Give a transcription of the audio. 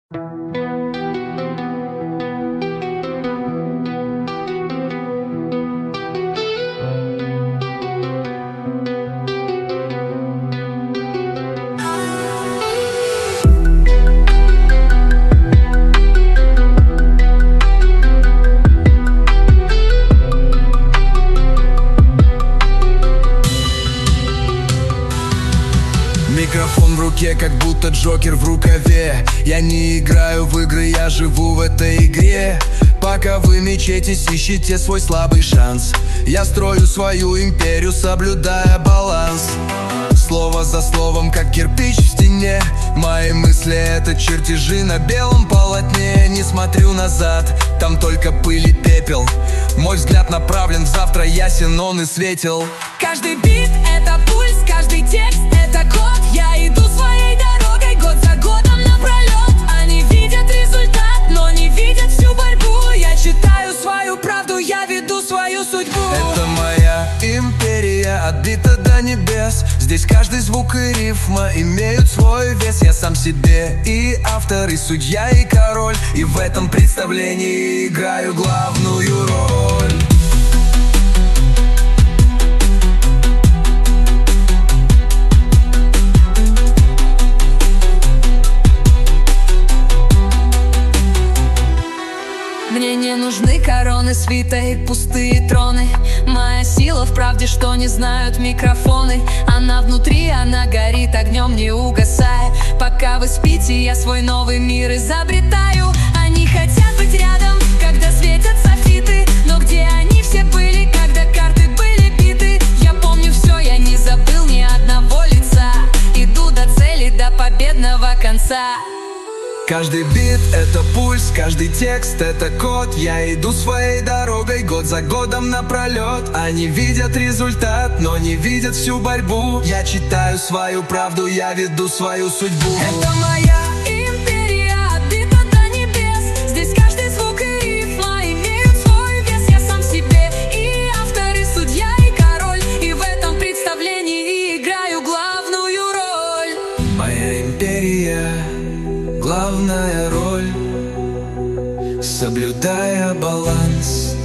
Микрофон в руке, как будто Джокер в рукаве. Я не играю в игры, я живу в этой игре. Пока вы мечетесь, ищите свой слабый шанс. Я строю свою империю, соблюдая баланс. Слово за словом, как кирпич в стене. Мои мысли — это чертежи на белом полотне. Не смотрю назад, там только пыль и пепел. Мой взгляд направлен в завтра, ясен он и светел. Каждый бит — это пульс, каждый текст — это код. Я иду своей дорогой год за годом напролет. Они видят результат, но не видят всю борьбу. Я читаю свою правду, я веду свою судьбу. Это моя империя, отбита до небес. Здесь каждый звук и рифма имеют свой вес. Я сам себе и автор, и судья, и король. И в этом представлении играю главную роль. Мне не нужны короны, свита и пустые троны. Моя сила в правде, что не знают микрофоны. Она внутри, она горит огнем, не угасая. Пока вы спите, я свой новый мир изобретаю. Они хотят быть рядом, когда светят софиты. Но где они все были, когда карты были биты? Я помню все, я не забыл ни одного лица. Иду до цели, до победного конца. Каждый бит — это пульс, каждый текст — это код. Я иду своей дорогой год за годом напролет. Они видят результат, но не видят всю борьбу. Я читаю свою правду, я веду свою судьбу. Это моя империя, отбита до небес. Здесь каждый звук и рифма имеют свой вес. Я сам себе и автор, и судья, и король. И в этом представлении играю главную роль. Моя империя — главная роль, соблюдая баланс.